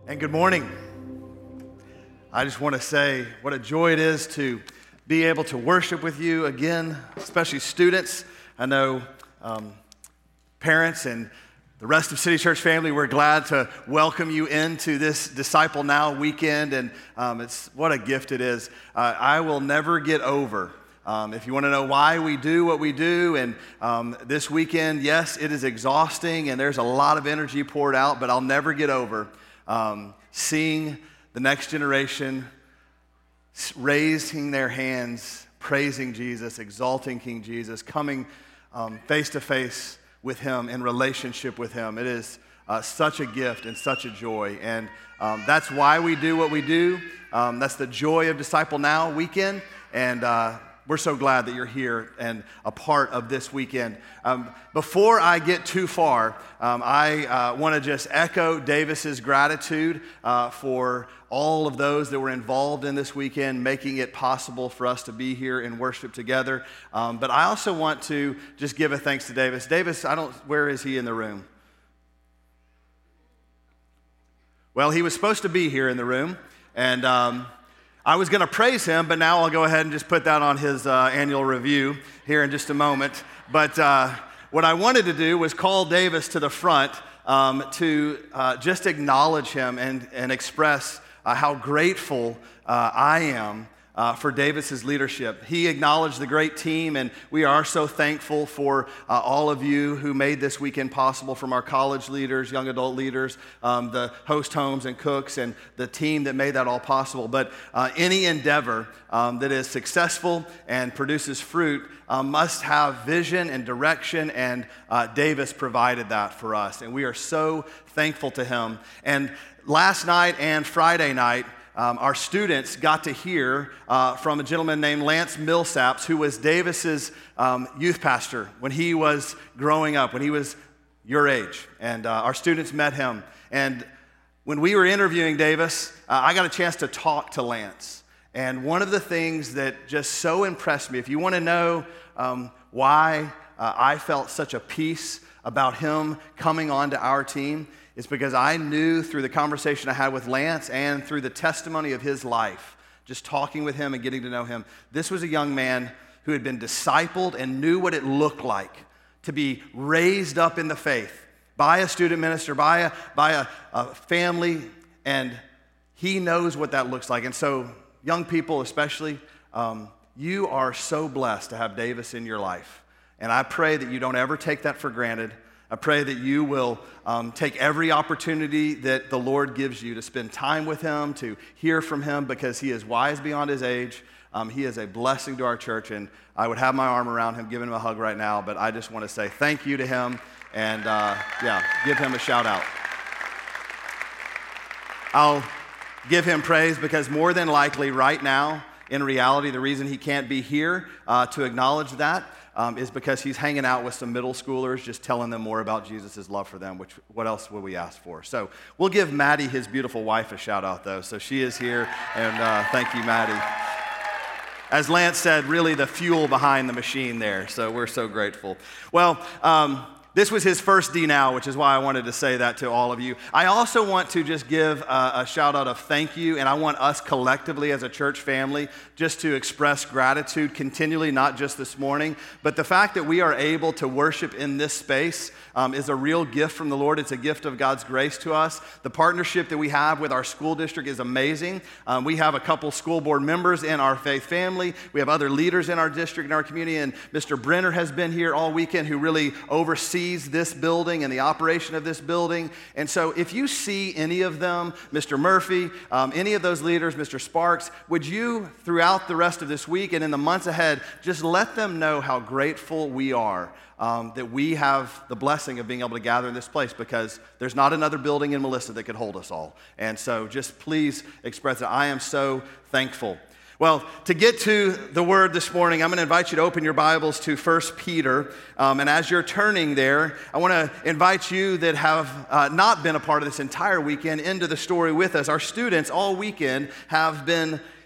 And good morning. I just want to say what a joy it is to be able to worship with you again, especially students. I know parents and the rest of City Church family, we're glad to welcome you into this Disciple Now weekend, and it's what a gift it is. I will never get over. If you want to know why we do what we do, and this weekend, yes, it is exhausting and there's a lot of energy poured out, but I'll never get over seeing the next generation raising their hands, praising Jesus, exalting King Jesus, coming face to face with Him, in relationship with Him. It is such a gift and such a joy, and that's why we do what we do. That's the joy of Disciple Now weekend, and we're so glad that you're here and a part of this weekend. Before I get too far, I want to just echo Davis's gratitude for all of those that were involved in this weekend, making it possible for us to be here and worship together. But I also want to just give a thanks to Davis. Davis, where is he in the room? Well, he was supposed to be here in the room, and I was going to praise him, but now I'll go ahead and just put that on his annual review here in just a moment. But what I wanted to do was call Davis to the front to just acknowledge him and express how grateful I am for Davis's leadership. He acknowledged the great team, and we are so thankful for all of you who made this weekend possible, from our college leaders, young adult leaders, the host homes and cooks, and the team that made that all possible. But any endeavor that is successful and produces fruit must have vision and direction, and Davis provided that for us, and we are so thankful to him. And last night and Friday night, our students got to hear from a gentleman named Lance Millsaps, who was Davis's youth pastor when he was growing up, when he was your age. And our students met him. And when we were interviewing Davis, I got a chance to talk to Lance. And one of the things that just so impressed me, if you want to know why I felt such a peace about him coming onto our team, it's because I knew through the conversation I had with Lance and through the testimony of his life, just talking with him and getting to know him, this was a young man who had been discipled and knew what it looked like to be raised up in the faith by a student minister, by a family, and he knows what that looks like. And so, young people especially, you are so blessed to have Davis in your life. And I pray that you don't ever take that for granted. I pray that you will take every opportunity that the Lord gives you to spend time with him, to hear from him, because he is wise beyond his age. He is a blessing to our church, and I would have my arm around him, giving him a hug right now, but I just want to say thank you to him, and give him a shout out. I'll give him praise because more than likely right now, in reality, the reason he can't be here to acknowledge that is because he's hanging out with some middle schoolers, just telling them more about Jesus' love for them, which what else would we ask for? So we'll give Maddie, his beautiful wife, a shout out though. So she is here, and thank you, Maddie. As Lance said, really the fuel behind the machine there, so we're so grateful. Well, this was his first D Now, which is why I wanted to say that to all of you. I also want to just give a shout out of thank you, and I want us collectively as a church family just to express gratitude continually, not just this morning, but the fact that we are able to worship in this space is a real gift from the Lord. It's a gift of God's grace to us. The partnership that we have with our school district is amazing. We have a couple school board members in our faith family. We have other leaders in our district, in our community, and Mr. Brenner has been here all weekend, who really oversees this building and the operation of this building. And so if you see any of them, Mr. Murphy, any of those leaders, Mr. Sparks, would you, throughout the rest of this week and in the months ahead, just let them know how grateful we are that we have the blessing of being able to gather in this place, because there's not another building in Melissa that could hold us all. And so just please express it. I am so thankful. Well, to get to the word this morning, I'm going to invite you to open your Bibles to 1 Peter. And as you're turning there, I want to invite you that have not been a part of this entire weekend into the story with us. Our students all weekend have been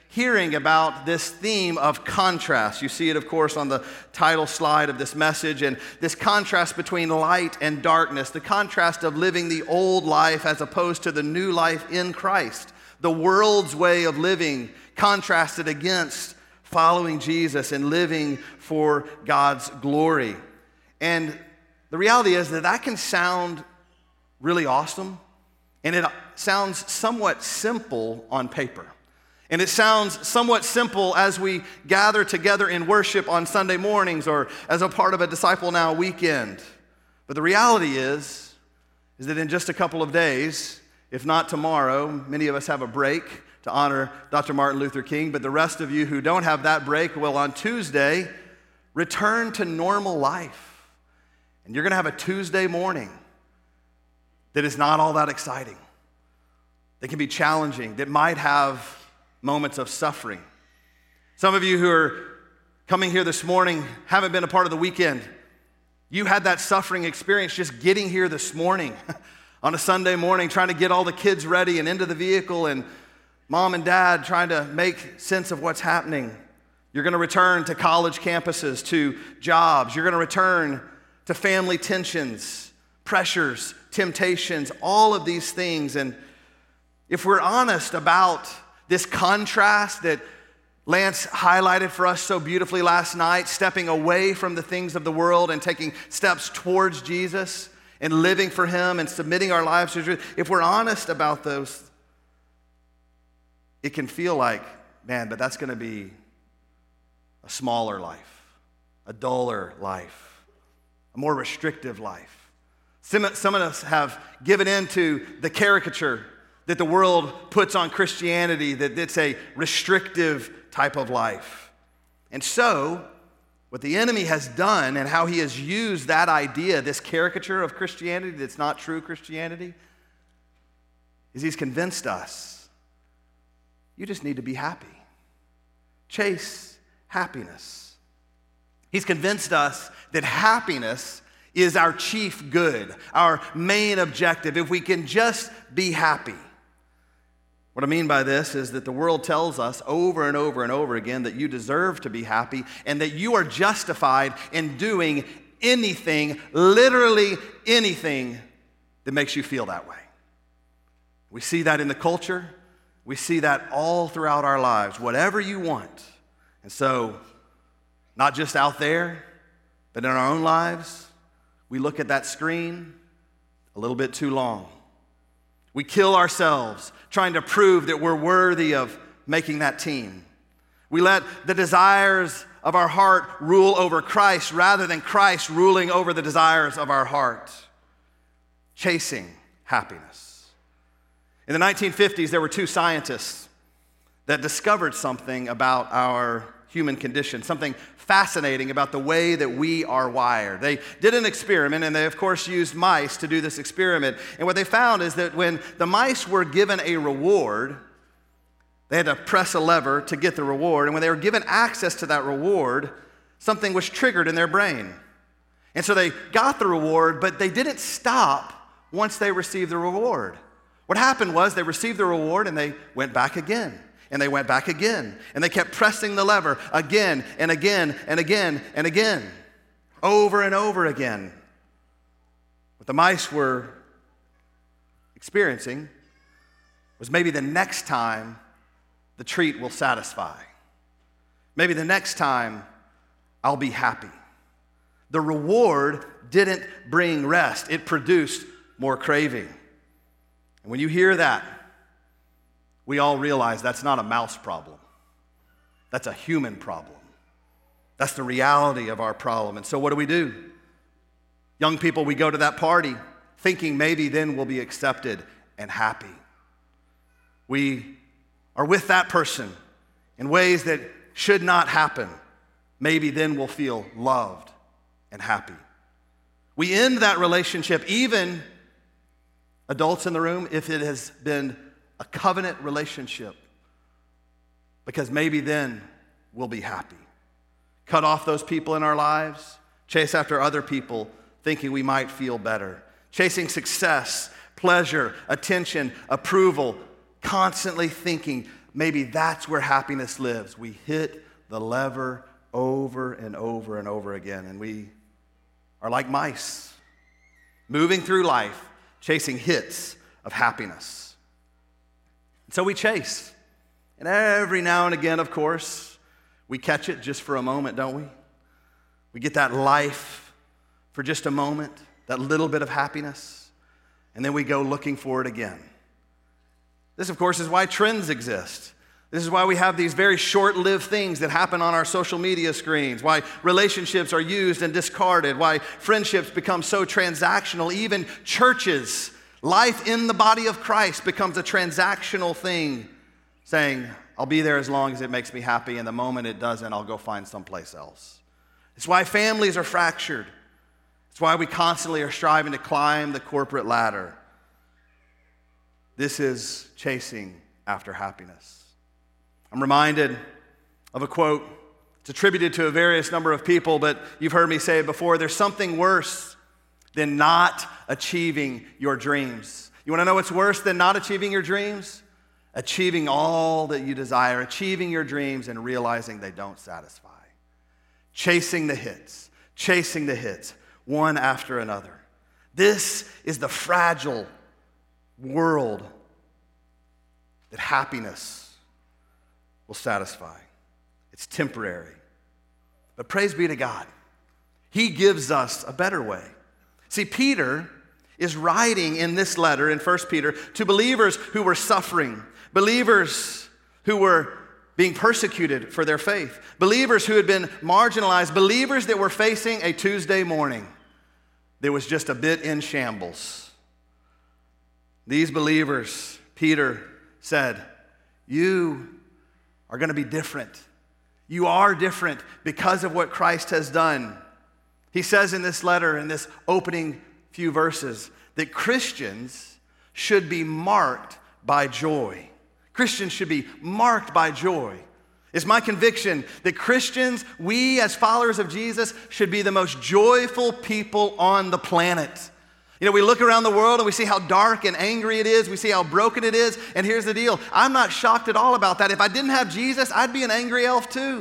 hearing about this theme of contrast. You see it, of course, on the title slide of this message, and this contrast between light and darkness, the contrast of living the old life as opposed to the new life in Christ, the world's way of living contrasted against following Jesus and living for God's glory. And the reality is that can sound really awesome, and it sounds somewhat simple on paper. And it sounds somewhat simple as we gather together in worship on Sunday mornings or as a part of a Disciple Now weekend. But the reality is that in just a couple of days, if not tomorrow, many of us have a break to honor Dr. Martin Luther King, but the rest of you who don't have that break will on Tuesday return to normal life. And you're going to have a Tuesday morning that is not all that exciting, that can be challenging, that might have moments of suffering. Some of you who are coming here this morning haven't been a part of the weekend. You had that suffering experience just getting here this morning on a Sunday morning, trying to get all the kids ready and into the vehicle, and mom and dad trying to make sense of what's happening. You're going to return to college campuses, to jobs. You're going to return to family tensions, pressures, temptations, all of these things. And if we're honest about this contrast that Lance highlighted for us so beautifully last night, stepping away from the things of the world and taking steps towards Jesus and living for Him and submitting our lives to truth, if we're honest about those, it can feel like, man, but that's going to be a smaller life, a duller life, a more restrictive life. Some of us have given in to the caricature that the world puts on Christianity, that it's a restrictive type of life. And so, what the enemy has done and how he has used that idea, this caricature of Christianity that's not true Christianity, is he's convinced us, you just need to be happy. Chase happiness. He's convinced us that happiness is our chief good, our main objective, if we can just be happy. What I mean by this is that the world tells us over and over and over again that you deserve to be happy and that you are justified in doing anything, literally anything, that makes you feel that way. We see that in the culture. We see that all throughout our lives, whatever you want. And so, not just out there, but in our own lives, we look at that screen a little bit too long. We kill ourselves trying to prove that we're worthy of making that team. We let the desires of our heart rule over Christ rather than Christ ruling over the desires of our heart. Chasing happiness. In the 1950s, there were two scientists that discovered something about our human condition, something fascinating about the way that we are wired. They did an experiment, and they, of course, used mice to do this experiment. And what they found is that when the mice were given a reward, they had to press a lever to get the reward. And when they were given access to that reward, something was triggered in their brain. And so they got the reward, but they didn't stop once they received the reward. What happened was they received the reward, and they went back again. And they went back again, and they kept pressing the lever again and again and again and again, over and over again. What the mice were experiencing was maybe the next time the treat will satisfy. Maybe the next time I'll be happy. The reward didn't bring rest. It produced more craving. And when you hear that, we all realize that's not a mouse problem. That's a human problem. That's the reality of our problem. And so what do? Young people, we go to that party thinking maybe then we'll be accepted and happy. We are with that person in ways that should not happen. Maybe then we'll feel loved and happy. We end that relationship, even adults in the room, if it has been a covenant relationship, because maybe then we'll be happy. Cut off those people in our lives, chase after other people thinking we might feel better. Chasing success, pleasure, attention, approval, constantly thinking maybe that's where happiness lives. We hit the lever over and over and over again, and we are like mice, moving through life, chasing hits of happiness. And so we chase. And every now and again, of course, we catch it just for a moment, don't we? We get that life for just a moment, that little bit of happiness, and then we go looking for it again. This, of course, is why trends exist. This is why we have these very short-lived things that happen on our social media screens, why relationships are used and discarded, why friendships become so transactional. Even churches, life in the body of Christ becomes a transactional thing, saying, I'll be there as long as it makes me happy, and the moment it doesn't, I'll go find someplace else. It's why families are fractured. It's why we constantly are striving to climb the corporate ladder. This is chasing after happiness. I'm reminded of a quote. It's attributed to a various number of people, but you've heard me say it before. There's something worse than not achieving your dreams. You want to know what's worse than not achieving your dreams? Achieving all that you desire, achieving your dreams and realizing they don't satisfy. Chasing the hits, one after another. This is the fragile world that happiness will satisfy. It's temporary. But praise be to God. He gives us a better way. See, Peter is writing in this letter in 1 Peter to believers who were suffering, believers who were being persecuted for their faith, believers who had been marginalized, believers that were facing a Tuesday morning that was just a bit in shambles. These believers, Peter said, you are going to be different. You are different because of what Christ has done. He says in this letter, in this opening few verses, that Christians should be marked by joy. Christians should be marked by joy. It's my conviction that Christians, we as followers of Jesus, should be the most joyful people on the planet. You know, we look around the world and we see how dark and angry it is. We see how broken it is. And here's the deal. I'm not shocked at all about that. If I didn't have Jesus, I'd be an angry elf too.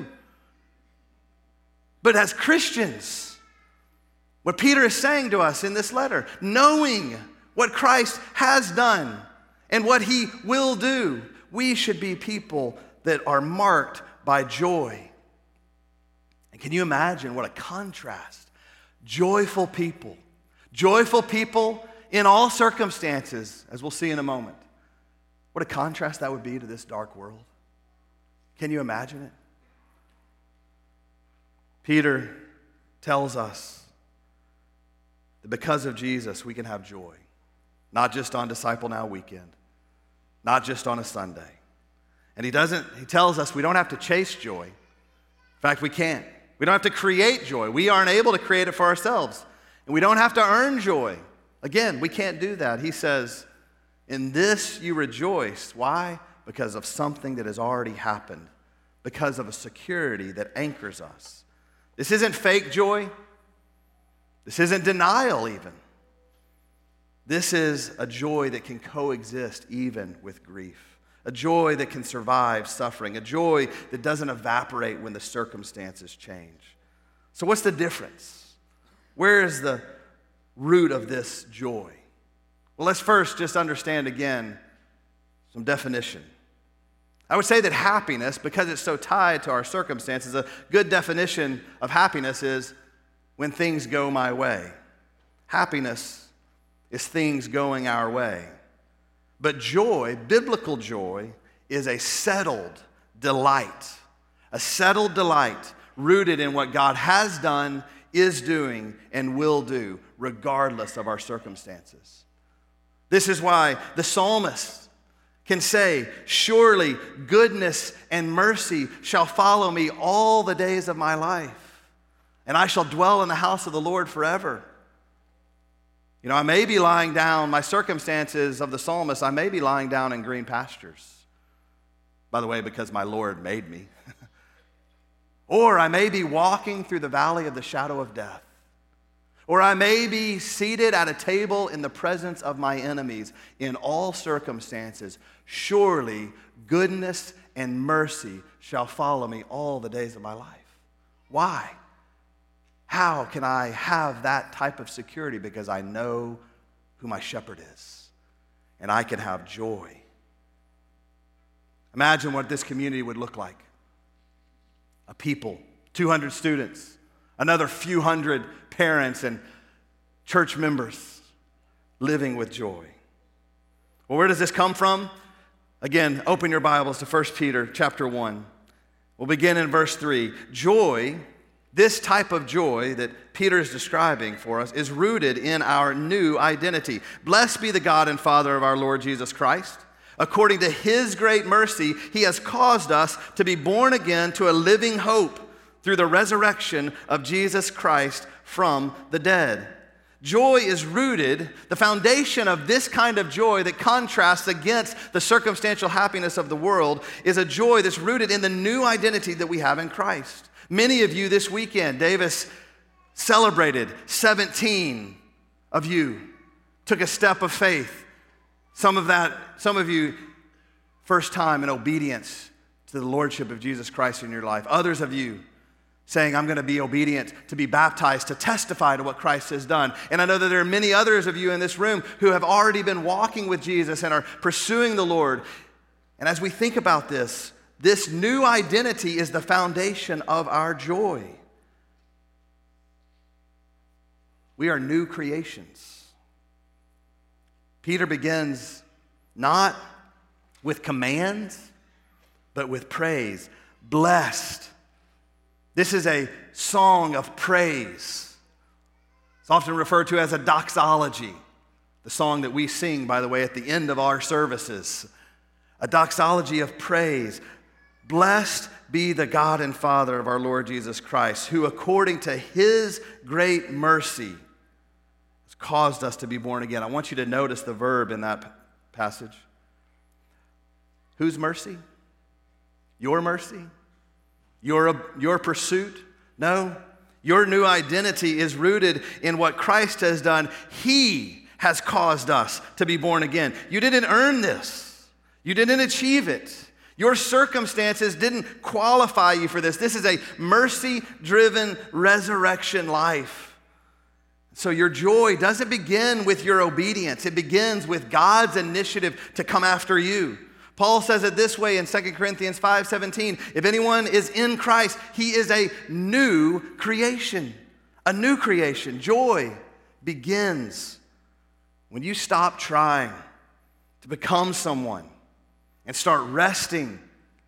But as Christians, what Peter is saying to us in this letter, knowing what Christ has done and what he will do, we should be people that are marked by joy. And can you imagine what a contrast? Joyful people in all circumstances, as we'll see in a moment. What a contrast that would be to this dark world. Can you imagine it? Peter tells us that because of Jesus, we can have joy. Not just on Disciple Now weekend, not just on a Sunday. And he tells us we don't have to chase joy. In fact, we can't. We don't have to create joy. We aren't able to create it for ourselves. And we don't have to earn joy. Again, we can't do that. He says, in this you rejoice. Why? Because of something that has already happened. Because of a security that anchors us. This isn't fake joy. This isn't denial even. This is a joy that can coexist even with grief. A joy that can survive suffering. A joy that doesn't evaporate when the circumstances change. So what's the difference? Where is the root of this joy? Well, let's first just understand again some definition. I would say that happiness, because it's so tied to our circumstances, a good definition of happiness is when things go my way. Happiness is things going our way. But joy, biblical joy, is a settled delight rooted in what God has done, is doing, and will do, regardless of our circumstances. This is why the psalmist can say, surely goodness and mercy shall follow me all the days of my life, and I shall dwell in the house of the Lord forever. You know, I may be lying down, my circumstances of the psalmist, I may be lying down in green pastures. By the way, because my Lord made me. Or I may be walking through the valley of the shadow of death. Or I may be seated at a table in the presence of my enemies. In all circumstances, surely goodness and mercy shall follow me all the days of my life. Why? How can I have that type of security? Because I know who my shepherd is, and I can have joy. Imagine what this community would look like. A people, 200 students, another few hundred parents and church members living with joy. Well, where does this come from? Again, open your Bibles to 1 Peter chapter 1. We'll begin in verse 3. Joy, this type of joy that Peter is describing for us, is rooted in our new identity. Blessed be the God and Father of our Lord Jesus Christ. According to his great mercy, he has caused us to be born again to a living hope through the resurrection of Jesus Christ from the dead. Joy is rooted, the foundation of this kind of joy that contrasts against the circumstantial happiness of the world is a joy that's rooted in the new identity that we have in Christ. Many of you this weekend, Davis celebrated 17 of you, took a step of faith. Some of you, first time in obedience to the lordship of Jesus Christ in your life. Others of you saying, I'm going to be obedient, to be baptized, to testify to what Christ has done. And I know that there are many others of you in this room who have already been walking with Jesus and are pursuing the Lord. And as we think about this new identity is the foundation of our joy. We are new creations. Peter begins not with commands, but with praise. Blessed. This is a song of praise. It's often referred to as a doxology, the song that we sing, by the way, at the end of our services. A doxology of praise. Blessed be the God and Father of our Lord Jesus Christ, who according to his great mercy has caused us to be born again. I want you to notice the verb in that passage. Whose mercy? Your mercy? Your pursuit? No. Your new identity is rooted in what Christ has done. He has caused us to be born again. You didn't earn this. You didn't achieve it. Your circumstances didn't qualify you for this. This is a mercy-driven resurrection life. So your joy doesn't begin with your obedience. It begins with God's initiative to come after you. Paul says it this way in 2 Corinthians 5:17. If anyone is in Christ, he is a new creation. A new creation. Joy begins when you stop trying to become someone and start resting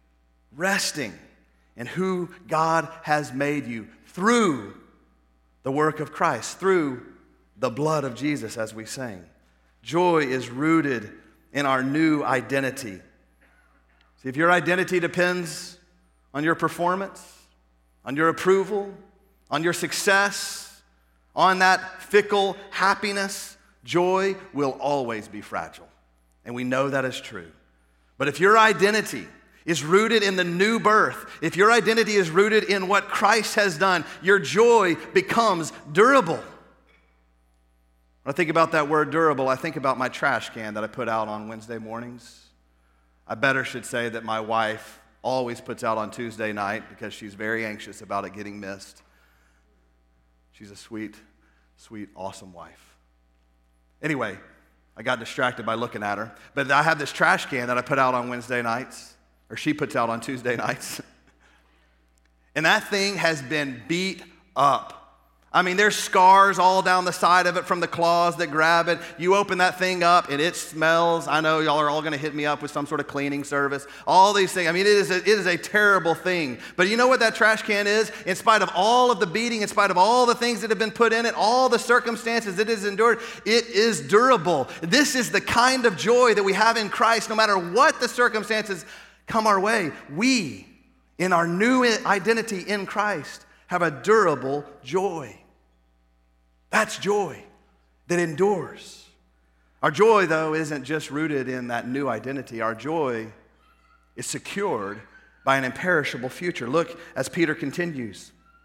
in who God has made you through the work of Christ, through the blood of Jesus, as we sang. Joy is rooted in our new identity. See, if your identity depends on your performance, on your approval, on your success, on that fickle happiness, joy will always be fragile. And we know that is true. But if your identity is rooted in the new birth, if your identity is rooted in what Christ has done, your joy becomes durable. When I think about that word durable, I think about my trash can that I put out on Wednesday mornings. I better should say that my wife always puts out on Tuesday night because she's very anxious about it getting missed. She's a sweet, sweet, awesome wife. Anyway, I got distracted by looking at her. But I have this trash can that I put out on Wednesday nights, or she puts out on Tuesday nights. And that thing has been beat up. I mean, there's scars all down the side of it from the claws that grab it. You open that thing up and it smells. I know y'all are all going to hit me up with some sort of cleaning service. All these things. I mean, it is a terrible thing. But you know what that trash can is? In spite of all of the beating, in spite of all the things that have been put in it, all the circumstances it has endured, it is durable. This is the kind of joy that we have in Christ. No matter what the circumstances come our way, we, in our new identity in Christ, have a durable joy. That's joy that endures. Our joy, though, isn't just rooted in that new identity. Our joy is secured by an imperishable future. Look as Peter continues.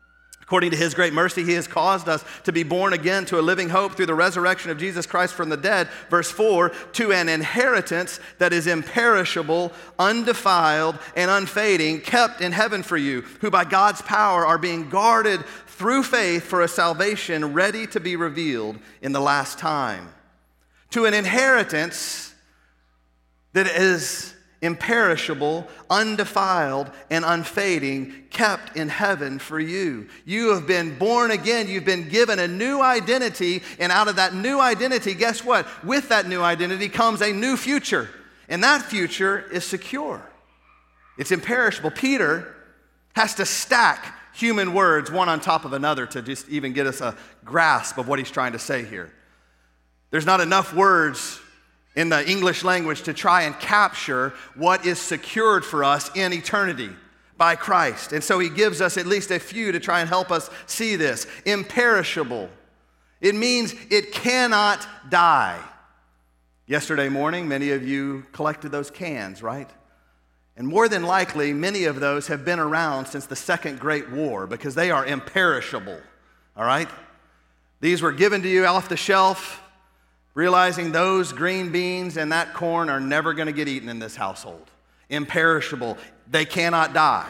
According to his great mercy, he has caused us to be born again to a living hope through the resurrection of Jesus Christ from the dead. Verse 4, to an inheritance that is imperishable, undefiled, and unfading, kept in heaven for you, who by God's power are being guarded through faith for a salvation ready to be revealed in the last time. To an inheritance that is imperishable, undefiled, and unfading, kept in heaven for you. You have been born again. You've been given a new identity, and out of that new identity, guess what? With that new identity comes a new future, and that future is secure. It's imperishable. Peter has to stack human words one on top of another to just even get us a grasp of what he's trying to say here. There's not enough words in the English language to try and capture what is secured for us in eternity by Christ. And so he gives us at least a few to try and help us see this. Imperishable. It means it cannot die. Yesterday morning, many of you collected those cans, right? And more than likely, many of those have been around since the Second Great War because they are imperishable, all right? These were given to you off the shelf, realizing those green beans and that corn are never going to get eaten in this household. Imperishable. They cannot die.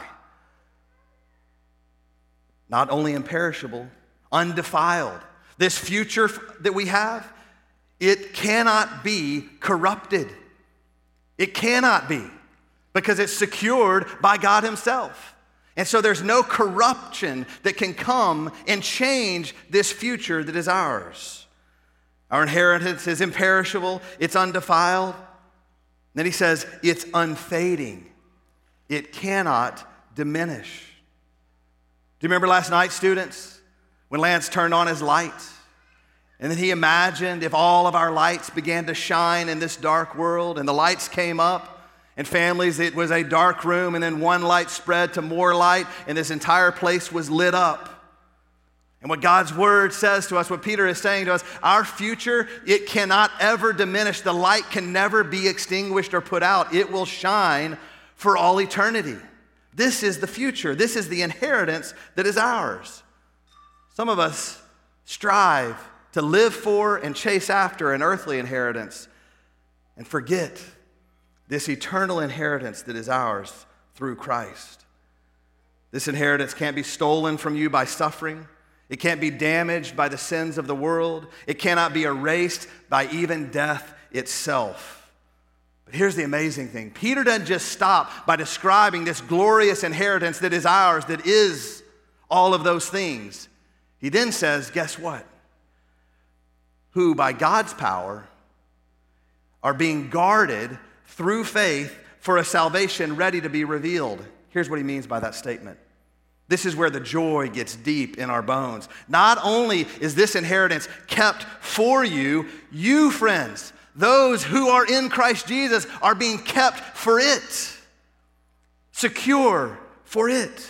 Not only imperishable, undefiled. This future that we have, it cannot be corrupted. It cannot be, because it's secured by God himself. And so there's no corruption that can come and change this future that is ours. Our inheritance is imperishable, it's undefiled. Then he says, it's unfading. It cannot diminish. Do you remember last night, students, when Lance turned on his lights? And then he imagined if all of our lights began to shine in this dark world, and the lights came up, and families, it was a dark room, and then one light spread to more light, and this entire place was lit up. And what God's word says to us, what Peter is saying to us, our future, it cannot ever diminish. The light can never be extinguished or put out. It will shine for all eternity. This is the future. This is the inheritance that is ours. Some of us strive to live for and chase after an earthly inheritance and forget this eternal inheritance that is ours through Christ. This inheritance can't be stolen from you by suffering. It can't be damaged by the sins of the world. It cannot be erased by even death itself. But here's the amazing thing. Peter doesn't just stop by describing this glorious inheritance that is ours, that is all of those things. He then says, guess what? Who by God's power are being guarded through faith for a salvation ready to be revealed. Here's what he means by that statement. This is where the joy gets deep in our bones. Not only is this inheritance kept for you, you friends, those who are in Christ Jesus, are being kept for it, secure for it.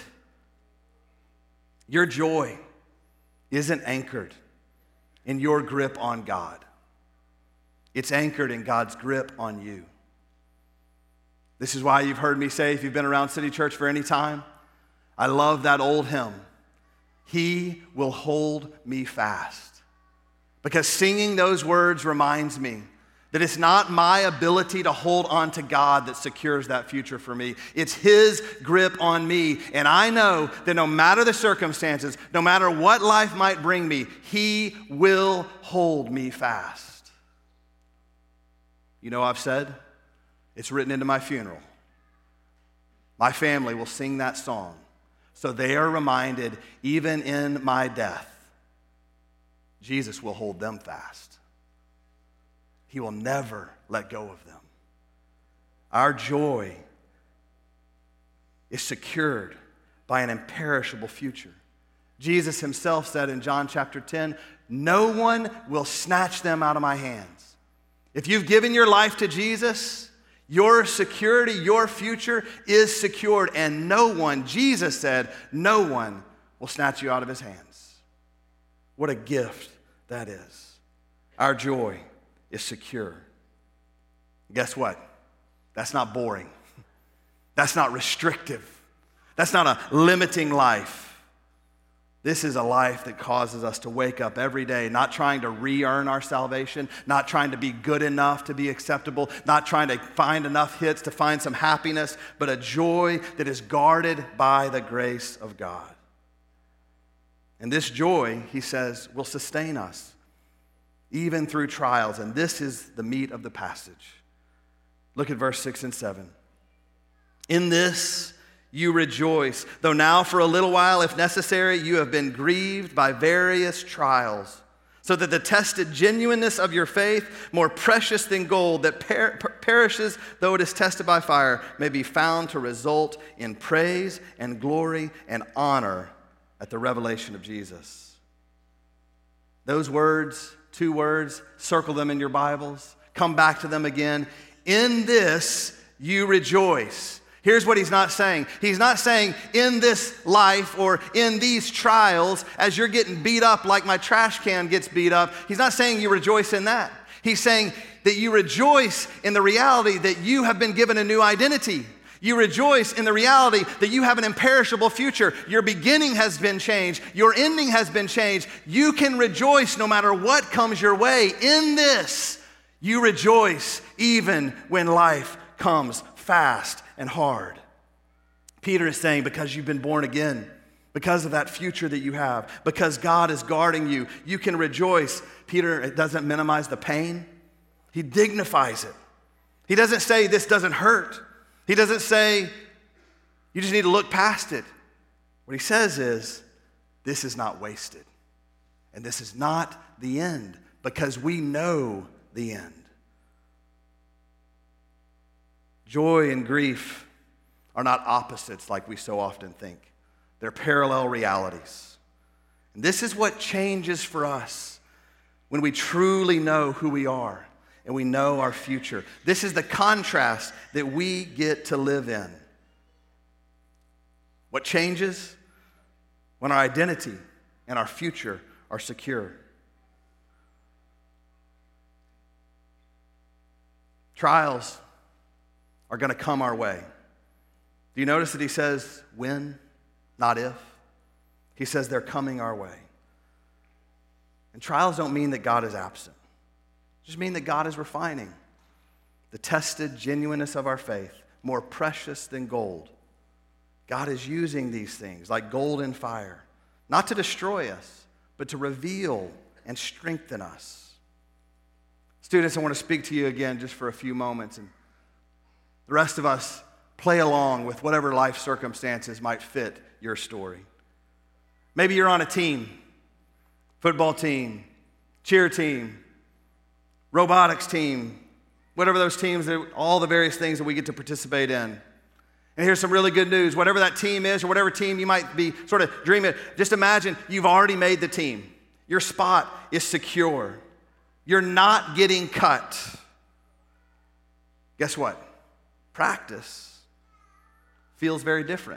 Your joy isn't anchored in your grip on God. It's anchored in God's grip on you. This is why you've heard me say, if you've been around City Church for any time, I love that old hymn, He will hold me fast. Because singing those words reminds me that it's not my ability to hold on to God that secures that future for me. It's His grip on me. And I know that no matter the circumstances, no matter what life might bring me, He will hold me fast. You know, I've said, it's written into my funeral. My family will sing that song. So they are reminded, even in my death, Jesus will hold them fast. He will never let go of them. Our joy is secured by an imperishable future. Jesus himself said in John chapter 10, no one will snatch them out of my hands. If you've given your life to Jesus, your security, your future is secured, and no one, Jesus said, no one will snatch you out of his hands. What a gift that is. Our joy is secure. Guess what? That's not boring. That's not restrictive. That's not a limiting life. This is a life that causes us to wake up every day, not trying to re-earn our salvation, not trying to be good enough to be acceptable, not trying to find enough hits to find some happiness, but a joy that is guarded by the grace of God. And this joy, he says, will sustain us, even through trials. And this is the meat of the passage. Look at verse 6 and 7. In this you rejoice, though now for a little while, if necessary, you have been grieved by various trials, so that the tested genuineness of your faith, more precious than gold that perishes though it is tested by fire, may be found to result in praise and glory and honor at the revelation of Jesus. Those words, 2 words, circle them in your Bibles, come back to them again. In this you rejoice. Here's what he's not saying. He's not saying in this life or in these trials as you're getting beat up like my trash can gets beat up. He's not saying you rejoice in that. He's saying that you rejoice in the reality that you have been given a new identity. You rejoice in the reality that you have an imperishable future. Your beginning has been changed. Your ending has been changed. You can rejoice no matter what comes your way. In this, you rejoice even when life comes fast and hard. Peter is saying because you've been born again, because of that future that you have, because God is guarding you, you can rejoice. Peter doesn't minimize the pain. He dignifies it. He doesn't say this doesn't hurt. He doesn't say you just need to look past it. What he says is this is not wasted. And this is not the end because we know the end. Joy and grief are not opposites like we so often think. They're parallel realities. And this is what changes for us when we truly know who we are and we know our future. This is the contrast that we get to live in. What changes? When our identity and our future are secure. Trials are going to come our way. Do you notice that he says when, not if? He says they're coming our way. And trials don't mean that God is absent. They just mean that God is refining the tested genuineness of our faith, more precious than gold. God is using these things like gold in fire, not to destroy us, but to reveal and strengthen us. Students, I want to speak to you again just for a few moments, and the rest of us play along with whatever life circumstances might fit your story. Maybe you're on a team, football team, cheer team, robotics team, whatever those teams, all the various things that we get to participate in. And here's some really good news. Whatever that team is or whatever team you might be sort of dreaming, just imagine you've already made the team. Your spot is secure. You're not getting cut. Guess what? Practice feels very different.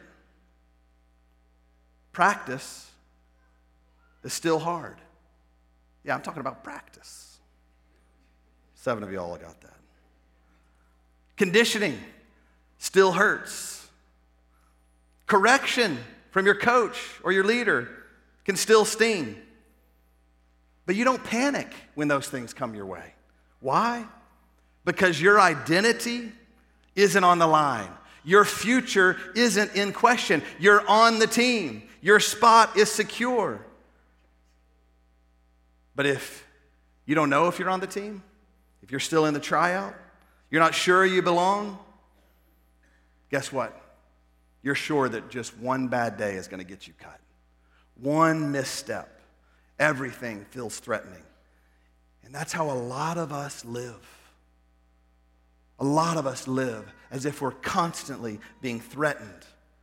Practice is still hard. Yeah, I'm talking about practice. 7 of you all got that. Conditioning still hurts. Correction from your coach or your leader can still sting. But you don't panic when those things come your way. Why? Because your identity isn't on the line. Your future isn't in question. You're on the team. Your spot is secure. But if you don't know if you're on the team, if you're still in the tryout, you're not sure you belong, guess what? You're sure that just one bad day is going to get you cut. One misstep, everything feels threatening. And that's how a lot of us live. A lot of us live as if we're constantly being threatened.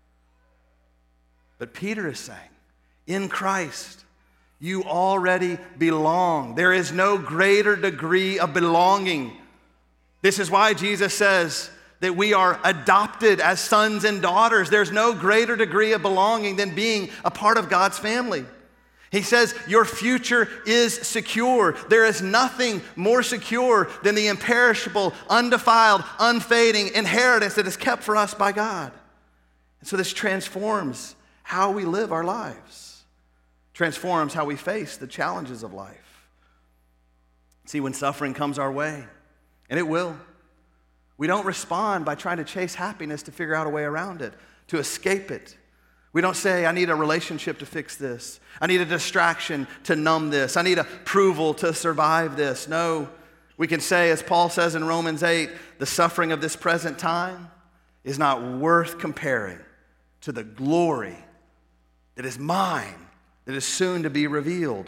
But Peter is saying, in Christ, you already belong. There is no greater degree of belonging. This is why Jesus says that we are adopted as sons and daughters. There's no greater degree of belonging than being a part of God's family. He says your future is secure. There is nothing more secure than the imperishable, undefiled, unfading inheritance that is kept for us by God. And so this transforms how we live our lives. transforms how we face the challenges of life. See, when suffering comes our way, and it will, we don't respond by trying to chase happiness to figure out a way around it, to escape it. We don't say, I need a relationship to fix this. I need a distraction to numb this. I need approval to survive this. No, we can say, as Paul says in Romans 8, the suffering of this present time is not worth comparing to the glory that is mine, that is soon to be revealed.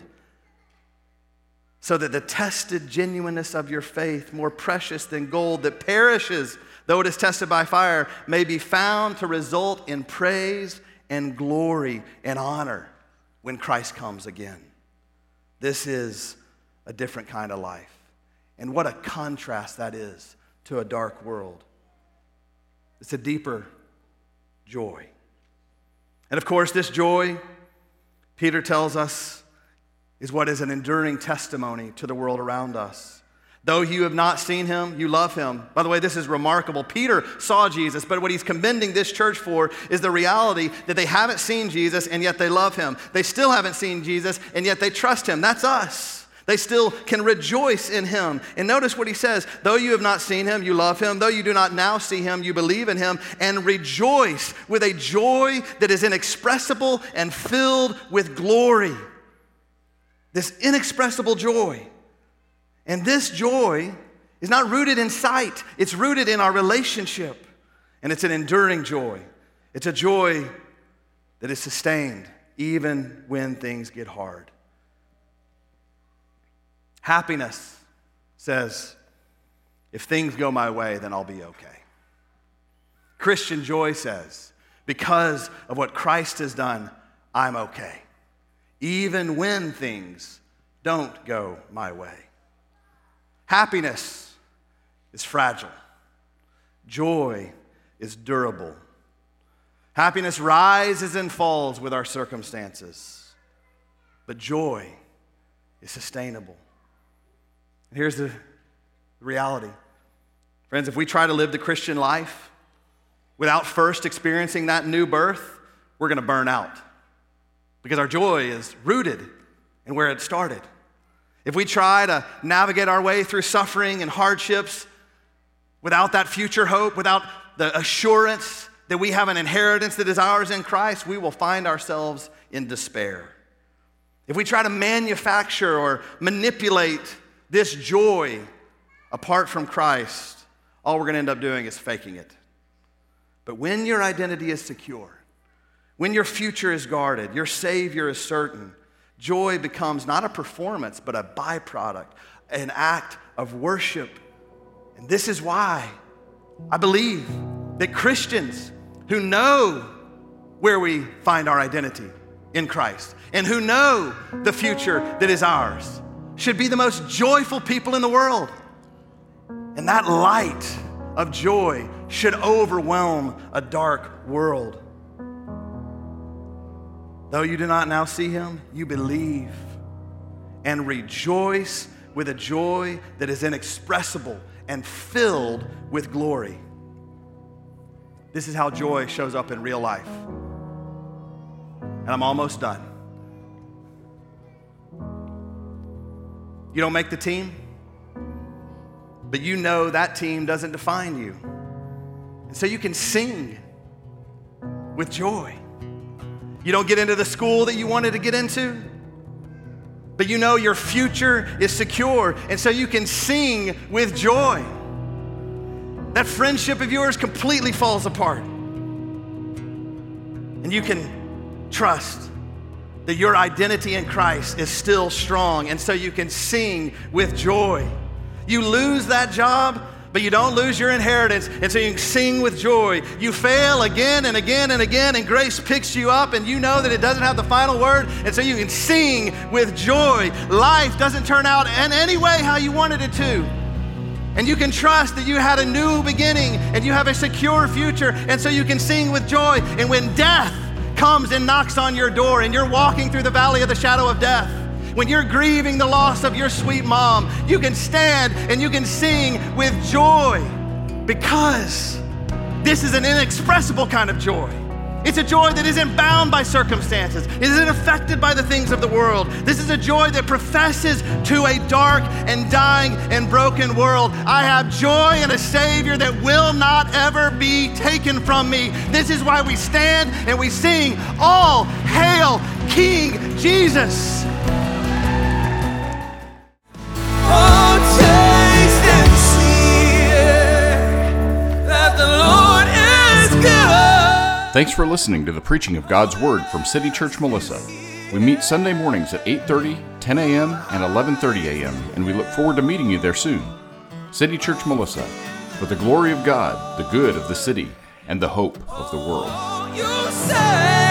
So that the tested genuineness of your faith, more precious than gold that perishes, though it is tested by fire, may be found to result in praise and glory and honor when Christ comes again. This is a different kind of life. And what a contrast that is to a dark world. It's a deeper joy. And of course, this joy, Peter tells us, is what is an enduring testimony to the world around us. Though you have not seen him, you love him. By the way, this is remarkable. Peter saw Jesus, but what he's commending this church for is the reality that they haven't seen Jesus, and yet they love him. They still haven't seen Jesus, and yet they trust him. That's us. They still can rejoice in him. And notice what he says. Though you have not seen him, you love him. Though you do not now see him, you believe in him and rejoice with a joy that is inexpressible and filled with glory. This inexpressible joy. And this joy is not rooted in sight. It's rooted in our relationship. And it's an enduring joy. It's a joy that is sustained even when things get hard. Happiness says, if things go my way, then I'll be okay. Christian joy says, because of what Christ has done, I'm okay. Even when things don't go my way. Happiness is fragile. Joy is durable. Happiness rises and falls with our circumstances, but joy is sustainable. And here's the reality. Friends, if we try to live the Christian life without first experiencing that new birth, we're going to burn out because our joy is rooted in where it started. If we try to navigate our way through suffering and hardships without that future hope, without the assurance that we have an inheritance that is ours in Christ, we will find ourselves in despair. If we try to manufacture or manipulate this joy apart from Christ, all we're going to end up doing is faking it. But when your identity is secure, when your future is guarded, your Savior is certain, joy becomes not a performance, but a byproduct, an act of worship. And this is why I believe that Christians who know where we find our identity in Christ and who know the future that is ours should be the most joyful people in the world. And that light of joy should overwhelm a dark world. Though you do not now see him, you believe and rejoice with a joy that is inexpressible and filled with glory. This is how joy shows up in real life. And I'm almost done. You don't make the team, but you know that team doesn't define you. And so you can sing with joy. You don't get into the school that you wanted to get into, but you know your future is secure, and so you can sing with joy. That friendship of yours completely falls apart. And you can trust that your identity in Christ is still strong, and so you can sing with joy. You lose that job, but you don't lose your inheritance, and so you can sing with joy. You fail again and again and again, and grace picks you up, and you know that it doesn't have the final word, and so you can sing with joy. Life doesn't turn out in any way how you wanted it to. And you can trust that you had a new beginning, and you have a secure future, and so you can sing with joy. And when death comes and knocks on your door, and you're walking through the valley of the shadow of death, when you're grieving the loss of your sweet mom, you can stand and you can sing with joy, because this is an inexpressible kind of joy. It's a joy that isn't bound by circumstances. It isn't affected by the things of the world. This is a joy that professes to a dark and dying and broken world, I have joy in a Savior that will not ever be taken from me. This is why we stand and we sing, All Hail King Jesus. Oh, taste and see that the Lord is good. Thanks for listening to the preaching of God's Word from City Church Melissa. We meet Sunday mornings at 8:30, 10 a.m., and 11:30 a.m., and we look forward to meeting you there soon. City Church Melissa, for the glory of God, the good of the city, and the hope of the world. You say